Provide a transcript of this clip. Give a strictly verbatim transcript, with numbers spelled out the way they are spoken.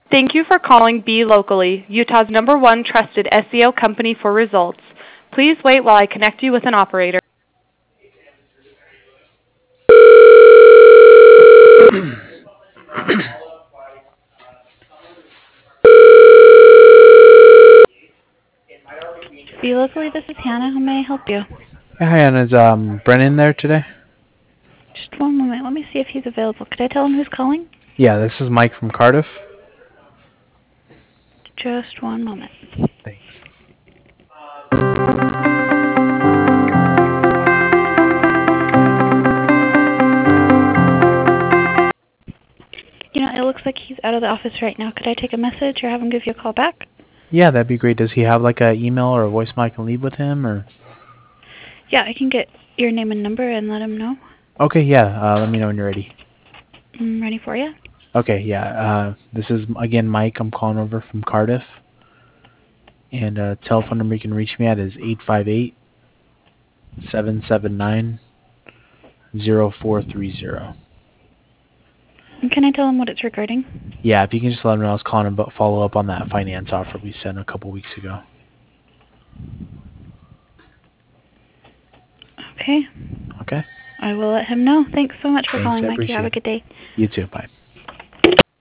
Thank you for calling Be Locally, Utah's number one trusted S E O company for results. Please wait while I connect you with an operator. Be Locally, this is Hannah. How may I help you? Hey, hi, Anna. Is um, Brennan there today? Just one moment. Let me see if he's available. Could I tell him who's calling? Yeah, this is Mike from Cardiff. Just one moment. Thanks. You know, it looks like he's out of the office right now. Could I take a message or have him give you a call back? Yeah, that'd be great. Does he have like a email or a voicemail I can leave with him, or? Yeah, I can get your name and number and let him know. Okay, yeah. Uh, let me know when you're ready. I'm ready for you. Okay, yeah. Uh, this is again Mike. I'm calling over from Cardiff, and uh, telephone number you can reach me at is eight five eight, seven seven nine, zero four three zero. And can I tell him what it's regarding? Yeah, if you can just let him know I was calling about follow up on that finance offer we sent a couple weeks ago. Okay. Okay. I will let him know. Thanks so much for Thanks, calling, I Mike. You have appreciate a it. good day. You too. Bye.